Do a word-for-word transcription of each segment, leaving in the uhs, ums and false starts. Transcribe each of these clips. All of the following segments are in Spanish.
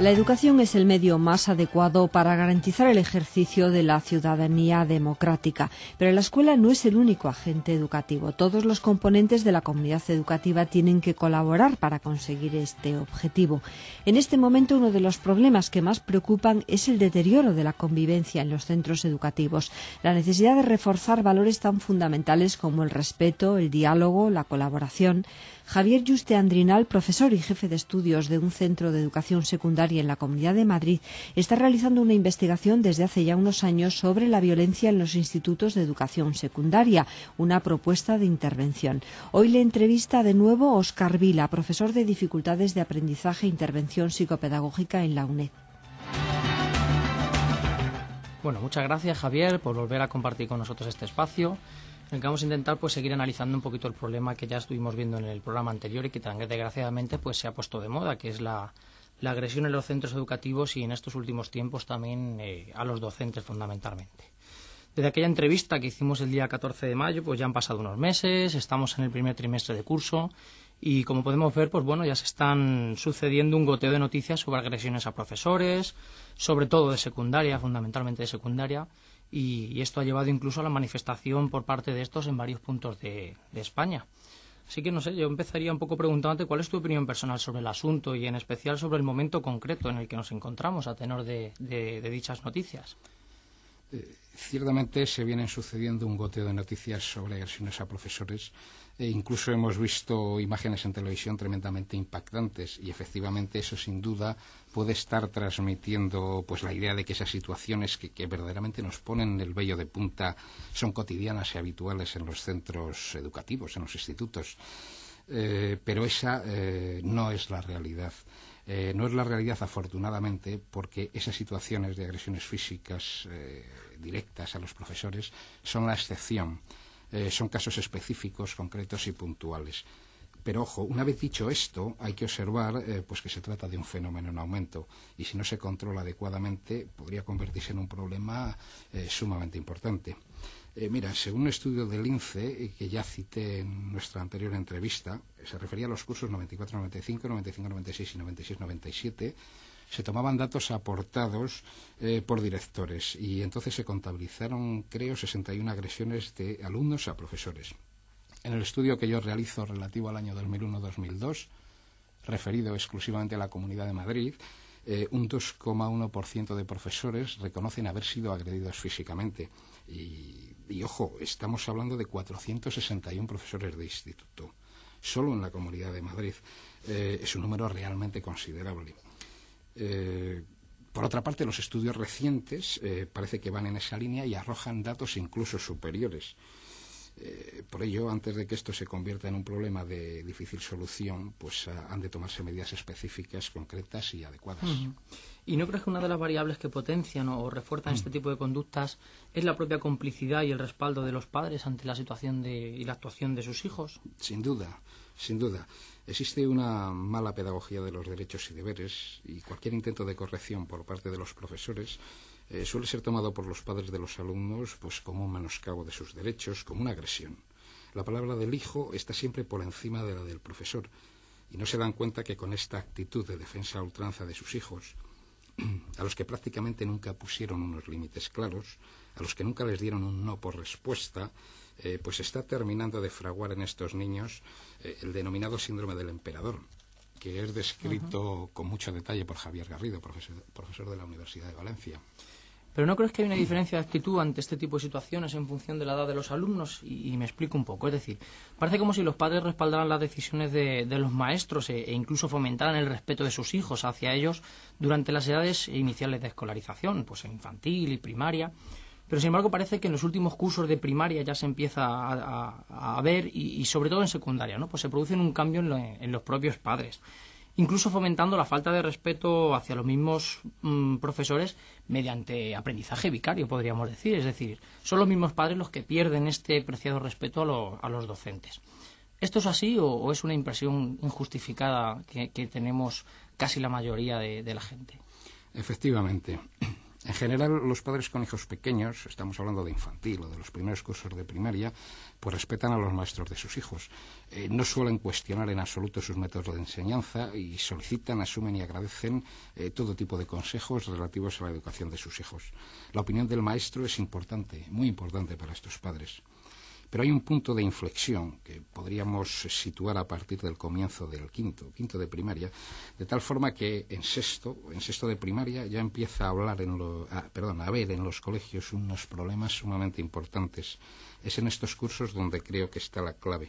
La educación es el medio más adecuado para garantizar el ejercicio de la ciudadanía democrática, pero la escuela no es el único agente educativo. Todos los componentes de la comunidad educativa tienen que colaborar para conseguir este objetivo. En este momento, uno de los problemas que más preocupan es el deterioro de la convivencia en los centros educativos, la necesidad de reforzar valores tan fundamentales como el respeto, el diálogo, la colaboración. Javier Yuste Andrinal, profesor y jefe de estudios de un centro de educación secundaria en la Comunidad de Madrid, está realizando una investigación desde hace ya unos años sobre la violencia en los institutos de educación secundaria, una propuesta de intervención. Hoy le entrevista de nuevo Óscar Vila, profesor de dificultades de aprendizaje e intervención psicopedagógica en la UNED. Bueno, muchas gracias, Javier, por volver a compartir con nosotros este espacio, en el que vamos a intentar pues seguir analizando un poquito el problema que ya estuvimos viendo en el programa anterior y que tan desgraciadamente pues se ha puesto de moda, que es la, la agresión en los centros educativos y en estos últimos tiempos también eh, a los docentes fundamentalmente. Desde aquella entrevista que hicimos el día catorce de mayo, pues ya han pasado unos meses, estamos en el primer trimestre de curso y como podemos ver, pues bueno, ya se están sucediendo un goteo de noticias sobre agresiones a profesores, sobre todo de secundaria, fundamentalmente de secundaria, y, y esto ha llevado incluso a la manifestación por parte de estos en varios puntos de, de España. Así que no sé, yo empezaría un poco preguntándote cuál es tu opinión personal sobre el asunto y en especial sobre el momento concreto en el que nos encontramos a tenor de, de, de dichas noticias. Eh, ciertamente se vienen sucediendo un goteo de noticias sobre agresiones a profesores e incluso hemos visto imágenes en televisión tremendamente impactantes y efectivamente eso sin duda puede estar transmitiendo pues la idea de que esas situaciones que, que verdaderamente nos ponen el vello de punta son cotidianas y habituales en los centros educativos, en los institutos. Eh, pero esa eh, no es la realidad. Eh, no es la realidad, afortunadamente, porque esas situaciones de agresiones físicas eh, directas a los profesores son la excepción. Eh, son casos específicos, concretos y puntuales. Pero, ojo, una vez dicho esto, hay que observar eh, pues que se trata de un fenómeno en aumento y si no se controla adecuadamente podría convertirse en un problema eh, sumamente importante. Eh, mira, según un estudio del INCE, eh, que ya cité en nuestra anterior entrevista, eh, se refería a los cursos noventa y cuatro noventa y cinco, noventa y cinco noventa y seis y noventa y seis noventa y siete, se tomaban datos aportados eh, por directores y entonces se contabilizaron, creo, sesenta y una agresiones de alumnos a profesores. En el estudio que yo realizo relativo al año dos mil uno dos mil dos, referido exclusivamente a la Comunidad de Madrid, eh, un dos coma uno por ciento de profesores reconocen haber sido agredidos físicamente. Y, y, ojo, estamos hablando de cuatrocientos sesenta y uno profesores de instituto, solo en la Comunidad de Madrid. Eh, es un número realmente considerable. Eh, por otra parte, los estudios recientes eh, parece que van en esa línea y arrojan datos incluso superiores. Eh, por ello, antes de que esto se convierta en un problema de difícil solución, pues uh, han de tomarse medidas específicas, concretas y adecuadas. Uh-huh. ¿Y no crees que una de las variables que potencian o refuerzan uh-huh. este tipo de conductas es la propia complicidad y el respaldo de los padres ante la situación de, y la actuación de sus hijos? Sin duda, sin duda. Existe una mala pedagogía de los derechos y deberes y cualquier intento de corrección por parte de los profesores eh, suele ser tomado por los padres de los alumnos pues como un menoscabo de sus derechos, como una agresión. La palabra del hijo está siempre por encima de la del profesor y no se dan cuenta que con esta actitud de defensa a ultranza de sus hijos, a los que prácticamente nunca pusieron unos límites claros, a los que nunca les dieron un no por respuesta, eh, pues está terminando de fraguar en estos niños eh, el denominado síndrome del emperador, que es descrito uh-huh. con mucho detalle por Javier Garrido, profesor, profesor de la Universidad de Valencia. ¿Pero no crees que hay una diferencia de actitud ante este tipo de situaciones en función de la edad de los alumnos? Y, y me explico un poco. Es decir, parece como si los padres respaldaran las decisiones de, de los maestros e, e incluso fomentaran el respeto de sus hijos hacia ellos durante las edades iniciales de escolarización, pues en infantil y primaria. Pero, sin embargo, parece que en los últimos cursos de primaria ya se empieza a, a, a ver, y, y sobre todo en secundaria, ¿no? Pues se produce un cambio en, lo, en los propios padres, incluso fomentando la falta de respeto hacia los mismos mmm, profesores mediante aprendizaje vicario, podríamos decir. Es decir, son los mismos padres los que pierden este preciado respeto a, lo, a los docentes. ¿Esto es así o, o es una impresión injustificada que, que tenemos casi la mayoría de, de la gente? Efectivamente. En general, los padres con hijos pequeños, estamos hablando de infantil o de los primeros cursos de primaria, pues respetan a los maestros de sus hijos. Eh, no suelen cuestionar en absoluto sus métodos de enseñanza y solicitan, asumen y agradecen eh, todo tipo de consejos relativos a la educación de sus hijos. La opinión del maestro es importante, muy importante para estos padres. Pero hay un punto de inflexión que podríamos situar a partir del comienzo del quinto, quinto de primaria, de tal forma que en sexto, en sexto de primaria ya empieza a hablar en lo, a, perdón, a ver en los colegios unos problemas sumamente importantes. Es en estos cursos donde creo que está la clave.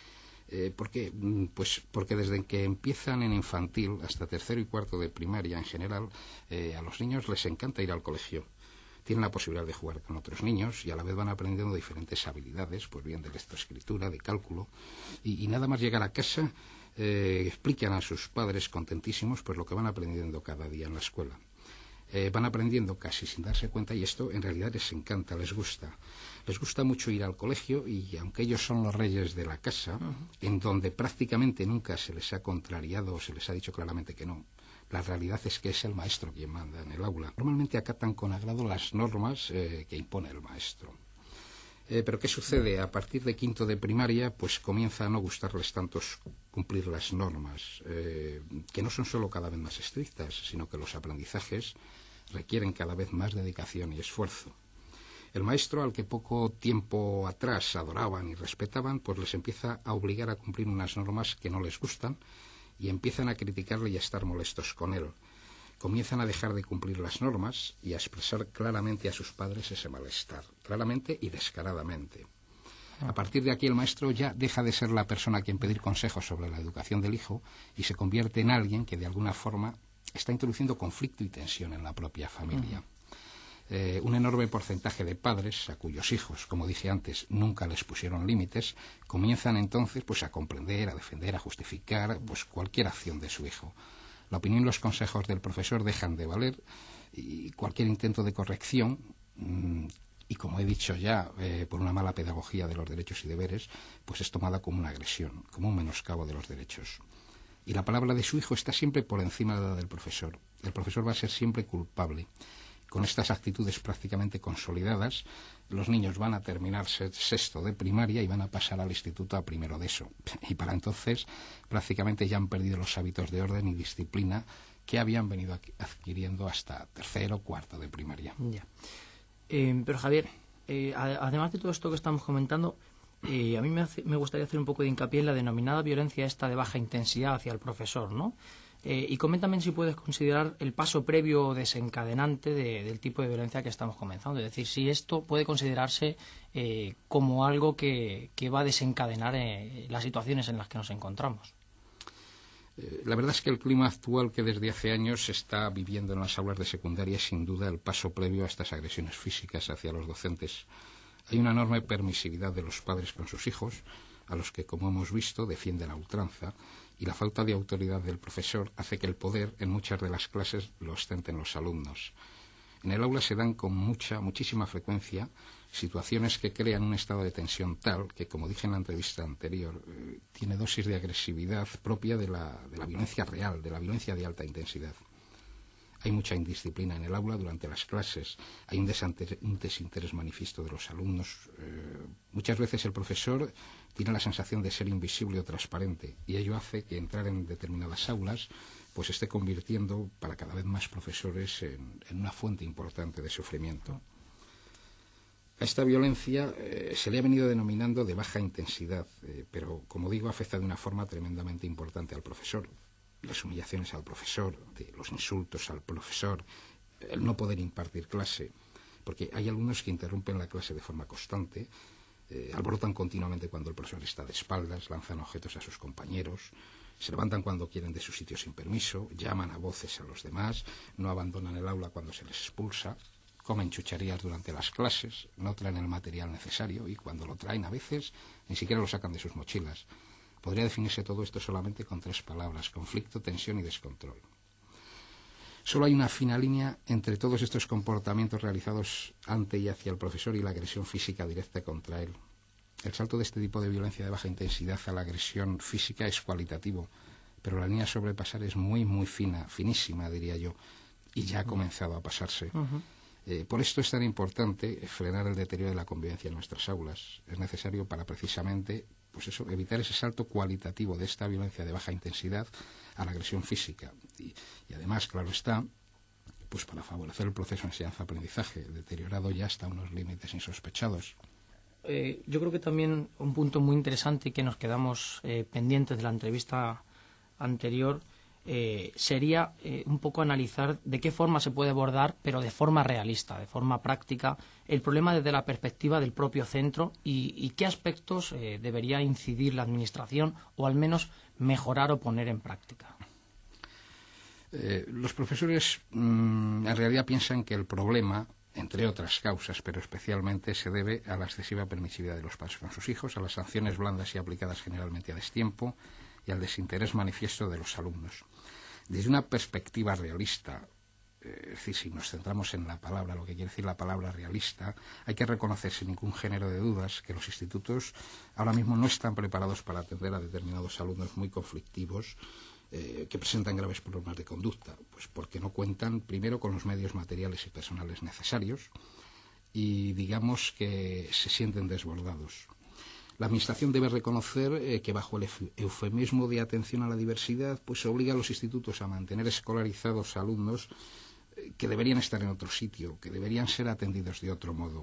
Eh, ¿Por qué? Pues porque desde que empiezan en infantil hasta tercero y cuarto de primaria en general, eh, a los niños les encanta ir al colegio. Tienen la posibilidad de jugar con otros niños y a la vez van aprendiendo diferentes habilidades, pues bien de lectoescritura, de cálculo, y, y nada más llegar a casa eh, explican a sus padres contentísimos pues lo que van aprendiendo cada día en la escuela. Eh, van aprendiendo casi sin darse cuenta y esto en realidad les encanta, les gusta. Les gusta mucho ir al colegio y aunque ellos son los reyes de la casa, uh-huh. en donde prácticamente nunca se les ha contrariado o se les ha dicho claramente que no, la realidad es que es el maestro quien manda en el aula. Normalmente acatan con agrado las normas eh, que impone el maestro. Eh, pero ¿qué sucede? A partir de quinto de primaria, pues comienza a no gustarles tanto cumplir las normas, eh, que no son solo cada vez más estrictas, sino que los aprendizajes requieren cada vez más dedicación y esfuerzo. El maestro, al que poco tiempo atrás adoraban y respetaban, pues les empieza a obligar a cumplir unas normas que no les gustan, y empiezan a criticarle y a estar molestos con él. Comienzan a dejar de cumplir las normas y a expresar claramente a sus padres ese malestar, claramente y descaradamente. A partir de aquí el maestro ya deja de ser la persona a quien pedir consejos sobre la educación del hijo y se convierte en alguien que de alguna forma está introduciendo conflicto y tensión en la propia familia. Uh-huh. Eh, un enorme porcentaje de padres a cuyos hijos, como dije antes, nunca les pusieron límites, comienzan entonces pues a comprender, a defender, a justificar pues cualquier acción de su hijo. La opinión y los consejos del profesor dejan de valer y cualquier intento de corrección, mmm, y como he dicho ya, eh, por una mala pedagogía de los derechos y deberes, pues es tomada como una agresión, como un menoscabo de los derechos. Y la palabra de su hijo está siempre por encima de la del profesor. El profesor va a ser siempre culpable. Con estas actitudes prácticamente consolidadas, los niños van a terminar sexto de primaria y van a pasar al instituto a primero de eso. Y para entonces prácticamente ya han perdido los hábitos de orden y disciplina que habían venido adquiriendo hasta tercero o cuarto de primaria. Ya. Eh, pero Javier, eh, además de todo esto que estamos comentando, eh, a mí me, hace, me gustaría hacer un poco de hincapié en la denominada violencia esta de baja intensidad hacia el profesor, ¿no? Eh, y coméntame si puedes considerar el paso previo o desencadenante de, del tipo de violencia que estamos comenzando. Es decir, si esto puede considerarse eh, como algo que, que va a desencadenar eh, las situaciones en las que nos encontramos. Eh, la verdad es que el clima actual que desde hace años se está viviendo en las aulas de secundaria es sin duda el paso previo a estas agresiones físicas hacia los docentes. Hay una enorme permisividad de los padres con sus hijos, a los que, como hemos visto, defienden a ultranza, y la falta de autoridad del profesor hace que el poder en muchas de las clases lo ostenten los alumnos. En el aula se dan con mucha, muchísima frecuencia situaciones que crean un estado de tensión tal que, como dije en la entrevista anterior, eh, tiene dosis de agresividad propia de la, de la violencia real, de la violencia de alta intensidad. Hay mucha indisciplina en el aula durante las clases, hay un, un desinterés manifiesto de los alumnos. Eh, muchas veces el profesor tiene la sensación de ser invisible o transparente y ello hace que entrar en determinadas aulas pues esté convirtiendo para cada vez más profesores en, en una fuente importante de sufrimiento. A esta violencia eh, se le ha venido denominando de baja intensidad, eh, pero como digo afecta de una forma tremendamente importante al profesor. Las humillaciones al profesor, los insultos al profesor, el no poder impartir clase, porque hay alumnos que interrumpen la clase de forma constante, eh, alborotan continuamente cuando el profesor está de espaldas, lanzan objetos a sus compañeros, se levantan cuando quieren de su sitio sin permiso, llaman a voces a los demás, no abandonan el aula cuando se les expulsa, comen chucherías durante las clases, no traen el material necesario y cuando lo traen a veces ni siquiera lo sacan de sus mochilas. Podría definirse todo esto solamente con tres palabras: conflicto, tensión y descontrol. Solo hay una fina línea entre todos estos comportamientos realizados ante y hacia el profesor y la agresión física directa contra él. El salto de este tipo de violencia de baja intensidad a la agresión física es cualitativo, pero la línea a sobrepasar es muy, muy fina, finísima, diría yo, y ya ha comenzado a pasarse. Uh-huh. Eh, por esto es tan importante frenar el deterioro de la convivencia en nuestras aulas. Es necesario para precisamente pues eso, evitar ese salto cualitativo de esta violencia de baja intensidad a la agresión física. Y, y además, claro está, pues para favorecer el proceso de enseñanza-aprendizaje, deteriorado ya hasta unos límites insospechados. Eh, yo creo que también un punto muy interesante y que nos quedamos eh, pendientes de la entrevista anterior eh, sería eh, un poco analizar de qué forma se puede abordar, pero de forma realista, de forma práctica, el problema desde la perspectiva del propio centro y, y qué aspectos eh, debería incidir la Administración o al menos mejorar o poner en práctica. Eh, los profesores mmm, en realidad piensan que el problema, entre otras causas, pero especialmente se debe a la excesiva permisividad de los padres con sus hijos, a las sanciones blandas y aplicadas generalmente a destiempo y al desinterés manifiesto de los alumnos. Desde una perspectiva realista, eh, es decir, si nos centramos en la palabra, lo que quiere decir la palabra realista, hay que reconocer sin ningún género de dudas que los institutos ahora mismo no están preparados para atender a determinados alumnos muy conflictivos, Eh, que presentan graves problemas de conducta, pues porque no cuentan primero con los medios materiales y personales necesarios y digamos que se sienten desbordados. La Administración debe reconocer eh, que bajo el eufemismo de atención a la diversidad pues obliga a los institutos a mantener escolarizados a alumnos eh, que deberían estar en otro sitio, que deberían ser atendidos de otro modo.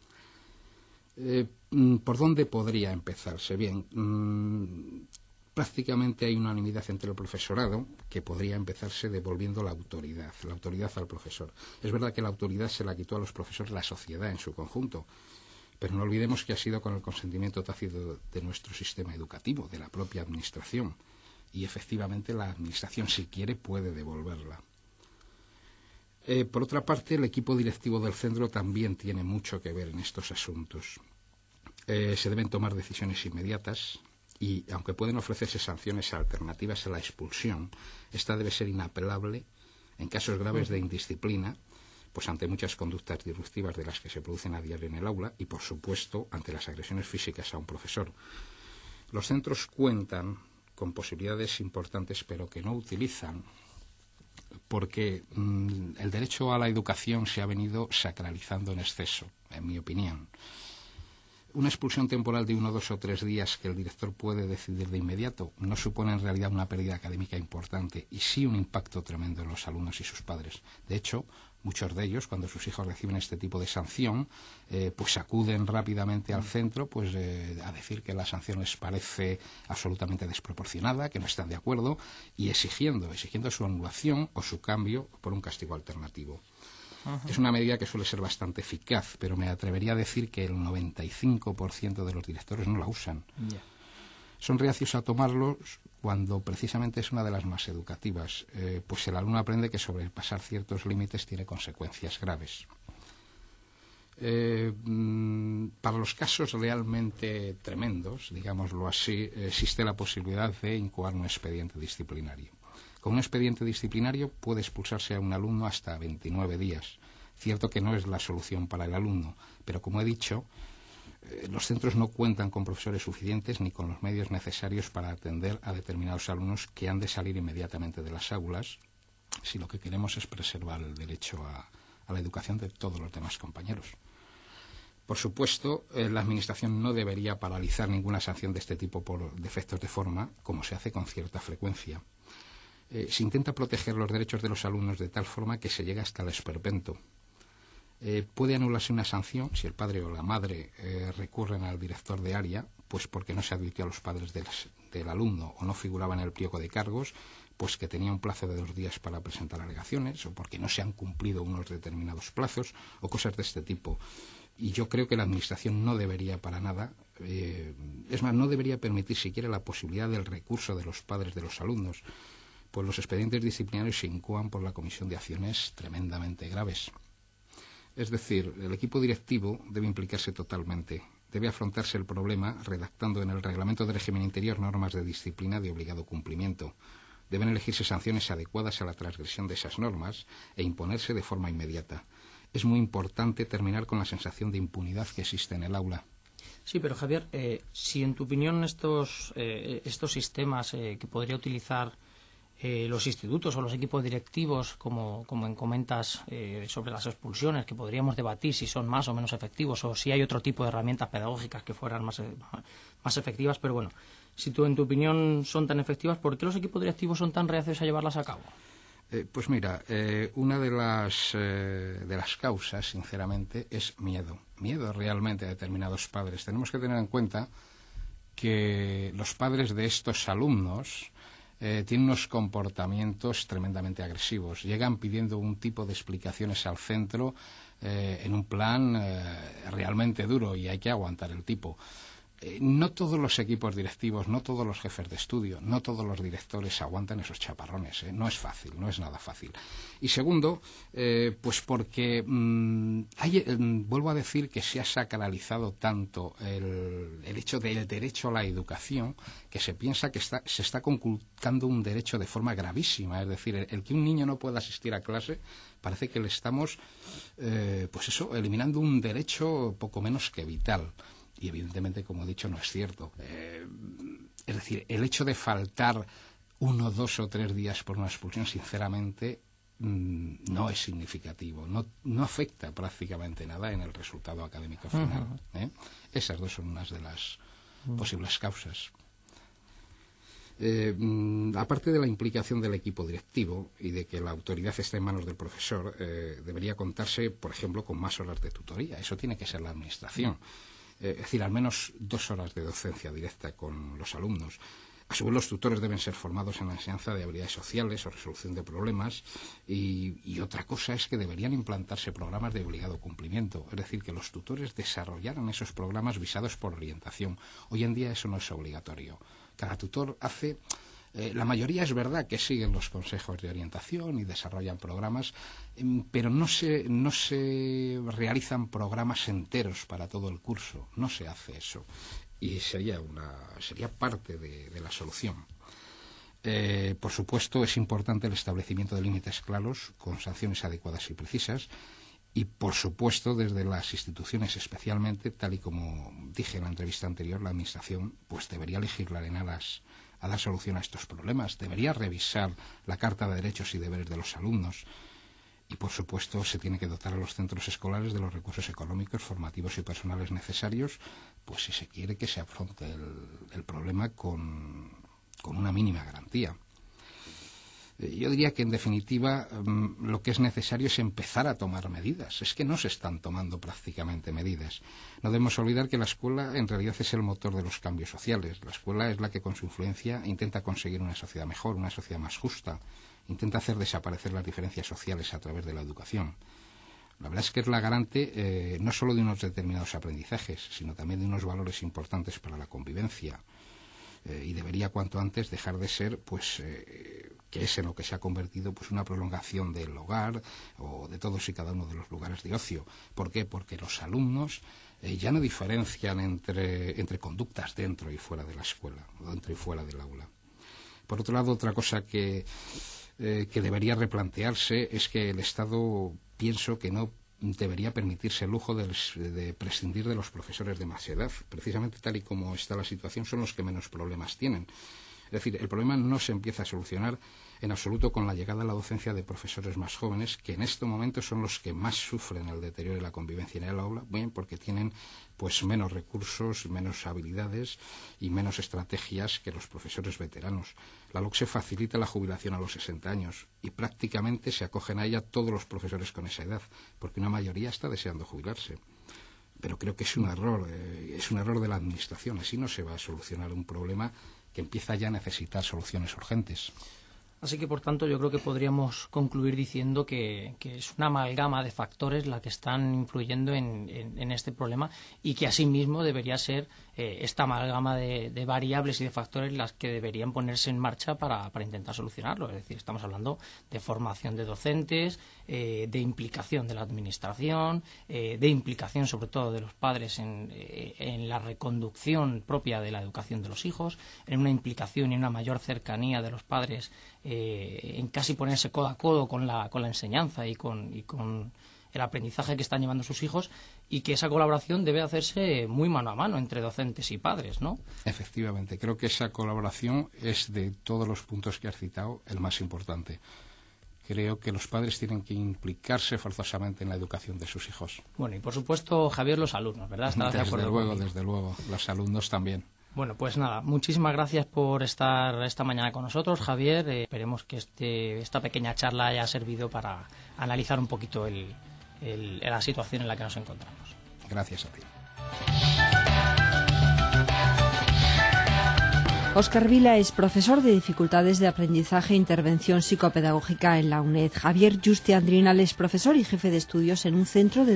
Eh, ¿Por dónde podría empezarse? Bien, mmm, prácticamente hay unanimidad entre el profesorado que podría empezarse devolviendo la autoridad, la autoridad al profesor. Es verdad que la autoridad se la quitó a los profesores la sociedad en su conjunto, pero no olvidemos que ha sido con el consentimiento tácito de nuestro sistema educativo, de la propia Administración, y efectivamente la Administración, si quiere, puede devolverla. Eh, por otra parte, el equipo directivo del centro también tiene mucho que ver en estos asuntos. Eh, se deben tomar decisiones inmediatas, y aunque pueden ofrecerse sanciones alternativas a la expulsión, esta debe ser inapelable en casos graves de indisciplina, pues ante muchas conductas disruptivas de las que se producen a diario en el aula y, por supuesto, ante las agresiones físicas a un profesor. Los centros cuentan con posibilidades importantes, pero que no utilizan, porque mmm, el derecho a la educación se ha venido sacralizando en exceso, en mi opinión. Una expulsión temporal de uno, dos o tres días que el director puede decidir de inmediato no supone en realidad una pérdida académica importante y sí un impacto tremendo en los alumnos y sus padres. De hecho, muchos de ellos, cuando sus hijos reciben este tipo de sanción, eh, pues acuden rápidamente al centro pues eh, a decir que la sanción les parece absolutamente desproporcionada, que no están de acuerdo y exigiendo, exigiendo su anulación o su cambio por un castigo alternativo. Ajá. Es una medida que suele ser bastante eficaz, pero me atrevería a decir que el noventa y cinco por ciento de los directores no la usan. Yeah. Son reacios a tomarlos cuando precisamente es una de las más educativas, eh, pues el alumno aprende que sobrepasar ciertos límites tiene consecuencias graves. Eh, para los casos realmente tremendos, digámoslo así, existe la posibilidad de incoar un expediente disciplinario. Con un expediente disciplinario puede expulsarse a un alumno hasta veintinueve días. Cierto que no es la solución para el alumno, pero como he dicho, eh, los centros no cuentan con profesores suficientes ni con los medios necesarios para atender a determinados alumnos que han de salir inmediatamente de las aulas si lo que queremos es preservar el derecho a, a la educación de todos los demás compañeros. Por supuesto, eh, la Administración no debería paralizar ninguna sanción de este tipo por defectos de forma, como se hace con cierta frecuencia. Eh, se intenta proteger los derechos de los alumnos de tal forma que se llega hasta el esperpento. Eh, puede anularse una sanción si el padre o la madre eh, recurren al director de área, pues porque no se advirtió a los padres del, del alumno o no figuraba en el pliego de cargos, pues que tenía un plazo de dos días para presentar alegaciones o porque no se han cumplido unos determinados plazos o cosas de este tipo. Y yo creo que la Administración no debería para nada, eh, es más, no debería permitir siquiera la posibilidad del recurso de los padres de los alumnos, pues los expedientes disciplinarios se incoan por la comisión de acciones tremendamente graves. Es decir, el equipo directivo debe implicarse totalmente. Debe afrontarse el problema redactando en el Reglamento de Régimen Interior normas de disciplina de obligado cumplimiento. Deben elegirse sanciones adecuadas a la transgresión de esas normas e imponerse de forma inmediata. Es muy importante terminar con la sensación de impunidad que existe en el aula. Sí, pero Javier, eh, si en tu opinión estos, eh, estos sistemas eh, que podría utilizar eh, los institutos o los equipos directivos, como, como comentas eh, sobre las expulsiones, que podríamos debatir si son más o menos efectivos o si hay otro tipo de herramientas pedagógicas que fueran más, más efectivas, pero bueno, si tú en tu opinión son tan efectivas, ¿por qué los equipos directivos son tan reacios a llevarlas a cabo? Eh, pues mira, eh, una de las, eh, de las causas, sinceramente, es miedo. Miedo realmente a determinados padres. Tenemos que tener en cuenta que los padres de estos alumnos eh, tienen unos comportamientos tremendamente agresivos. Llegan pidiendo un tipo de explicaciones al centro eh, en un plan eh, realmente duro y hay que aguantar el tipo. Eh, no todos los equipos directivos, no todos los jefes de estudio, no todos los directores aguantan esos chaparrones. ¿eh? No es fácil, no es nada fácil. Y segundo, eh, pues porque mmm, hay, eh, vuelvo a decir que se ha sacralizado tanto el, el hecho del derecho a la educación que se piensa que está, se está conculcando un derecho de forma gravísima. Es decir, el, el que un niño no pueda asistir a clase parece que le estamos, eh, pues eso, eliminando un derecho poco menos que vital. Y evidentemente, como he dicho, no es cierto. Eh, es decir, el hecho de faltar uno, dos o tres días por una expulsión, sinceramente, mmm, no es significativo. No, no afecta prácticamente nada en el resultado académico final. Uh-huh. ¿eh? Esas dos son unas de las uh-huh. posibles causas. Eh, aparte de la implicación del equipo directivo y de que la autoridad esté en manos del profesor, eh, debería contarse, por ejemplo, con más horas de tutoría. Eso tiene que ser la administración. Es decir, al menos dos horas de docencia directa con los alumnos. A su vez, los tutores deben ser formados en la enseñanza de habilidades sociales o resolución de problemas. Y, y otra cosa es que deberían implantarse programas de obligado cumplimiento. Es decir, que los tutores desarrollaran esos programas visados por orientación. Hoy en día eso no es obligatorio. Cada tutor hace... Eh, la mayoría es verdad que siguen los consejos de orientación y desarrollan programas, eh, pero no se, no se realizan programas enteros para todo el curso. No se hace eso. Y sería, una, sería parte de, de la solución. Eh, por supuesto, es importante el establecimiento de límites claros, con sanciones adecuadas y precisas. Y, por supuesto, desde las instituciones especialmente, tal y como dije en la entrevista anterior, la Administración pues debería legislar en aras a dar solución a estos problemas. Debería revisar la Carta de Derechos y Deberes de los alumnos y, por supuesto, se tiene que dotar a los centros escolares de los recursos económicos, formativos y personales necesarios, pues si se quiere que se afronte el, el problema con, con una mínima garantía. Yo diría que, en definitiva, lo que es necesario es empezar a tomar medidas. Es que no se están tomando prácticamente medidas. No debemos olvidar que la escuela, en realidad, es el motor de los cambios sociales. La escuela es la que, con su influencia, intenta conseguir una sociedad mejor, una sociedad más justa. Intenta hacer desaparecer las diferencias sociales a través de la educación. La verdad es que es la garante eh, no solo de unos determinados aprendizajes, sino también de unos valores importantes para la convivencia. Eh, y debería, cuanto antes, dejar de ser, pues... Eh, que es en lo que se ha convertido pues una prolongación del hogar o de todos y cada uno de los lugares de ocio. ¿Por qué? Porque los alumnos eh, ya no diferencian entre, entre conductas dentro y fuera de la escuela, dentro y fuera del aula. Por otro lado, otra cosa que, eh, que debería replantearse es que el Estado, pienso que no debería permitirse el lujo de, de prescindir de los profesores de más edad. Precisamente tal y como está la situación, son los que menos problemas tienen. Es decir, el problema no se empieza a solucionar en absoluto con la llegada a la docencia de profesores más jóvenes, que en este momento son los que más sufren el deterioro de la convivencia en el aula, bien porque tienen pues menos recursos, menos habilidades y menos estrategias que los profesores veteranos. La LOCSE facilita la jubilación a los sesenta años y prácticamente se acogen a ella todos los profesores con esa edad, porque una mayoría está deseando jubilarse. Pero creo que es un error, eh, es un error de la Administración. Así no se va a solucionar un problema que empieza ya a necesitar soluciones urgentes. Así que, por tanto, yo creo que podríamos concluir diciendo que, que es una amalgama de factores la que están influyendo en, en, en este problema y que, asimismo, debería ser eh, esta amalgama de, de variables y de factores las que deberían ponerse en marcha para, para intentar solucionarlo. Es decir, estamos hablando de formación de docentes, eh, de implicación de la Administración, eh, de implicación, sobre todo, de los padres en, eh, en la reconducción propia de la educación de los hijos, en una implicación y una mayor cercanía de los padres Eh, en casi ponerse codo a codo con la, con la enseñanza y con, y con el aprendizaje que están llevando sus hijos y que esa colaboración debe hacerse muy mano a mano entre docentes y padres, ¿no? Efectivamente, creo que esa colaboración es, de todos los puntos que has citado, el más importante. Creo que los padres tienen que implicarse forzosamente en la educación de sus hijos. Bueno, y por supuesto, Javier, los alumnos, ¿verdad? ¿Estarás de acuerdo Desde luego, conmigo? desde luego, los alumnos también. Bueno, pues nada, muchísimas gracias por estar esta mañana con nosotros, Javier. Eh, esperemos que este, esta pequeña charla haya servido para analizar un poquito el, el, la situación en la que nos encontramos. Gracias a ti. Óscar Vila es profesor de dificultades de aprendizaje e intervención psicopedagógica en la UNED. Javier Yuste Andrinal es profesor y jefe de estudios en un centro de